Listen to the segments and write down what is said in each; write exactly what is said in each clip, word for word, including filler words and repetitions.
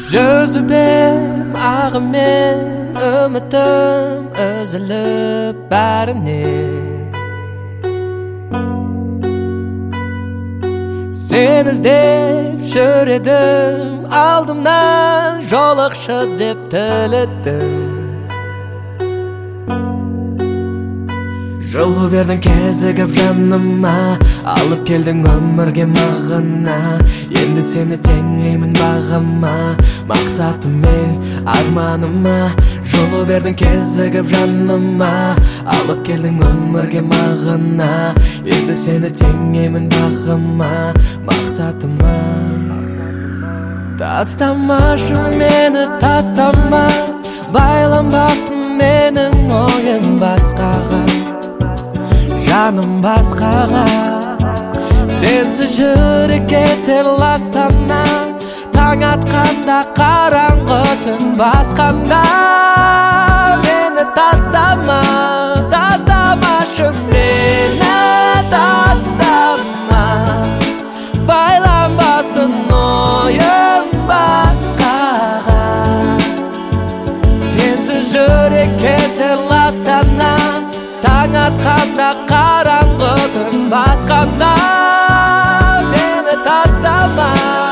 Жүзүбем агымен үмітім үзіліп бәрінен. Сен іздеп жүредім, алдымнан жолықшы деп тілеттім. Жолу бердің кезігіп жаныма, алып келдің өмірге мағына. Енді сені теңеймін бағыма, мақсатым мен арманыма. Жолу бердің кезігіп жаныма, алып келдің өмірге мағына. Енді сені теңеймін бағыма, мақсатыма. Тастамашы мені, тастама, байланбасын менің ойым басқаға, жаным басқаға. Сенсіз жүрек кетер ластана, таң атқанда қараңғы түн басқанда. Мені тастама, тастамашы мені, тастама, байланбасын ойым басқаға. Сенсіз жүрек кетер ластана, таң атқанда қараңғы түн басқанда. Мені тастама.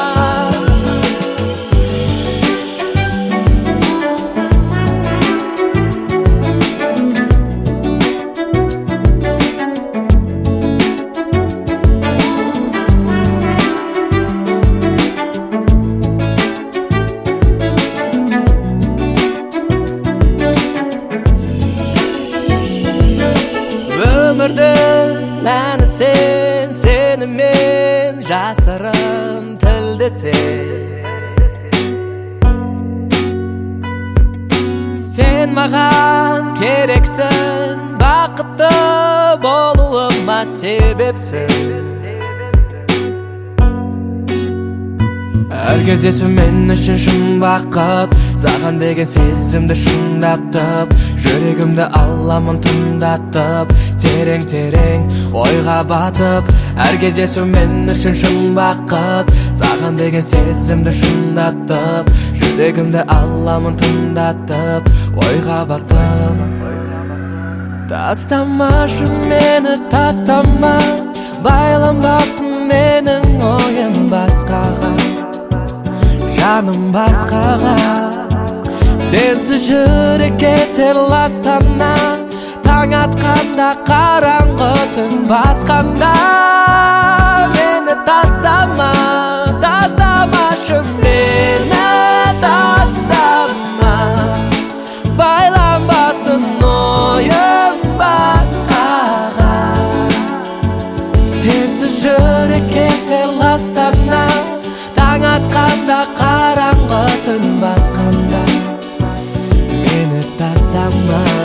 Өмірдің мәні сен, сені мен жасырын тілдесем. Сен маған керексің, бақытты болуыма себепсің. Әр кездесу мен үшін шын бақыт, саған деген сезімді шыңдатып, жүрегімді аламын тыңдатып, терең-терең ойға батып. Әр кездесу мен үшін шын бақыт, саған деген сезімді шыңдатып, жүрегімді аламын тыңдатып, ойға батып. Тастамашы мені, тастама, байланбасын менің ойым басқаға, жаным басқаға. Сенсіз жүрек кетер ластана, таң атқанда қараңғы түн басқанда. Мені тастама, тастамашы мені, тастама, байланбасын ойым басқаға. Сенсіз жүрек кетер ластана, таң атқанда қараңғы түн басқанда. Мені тастама.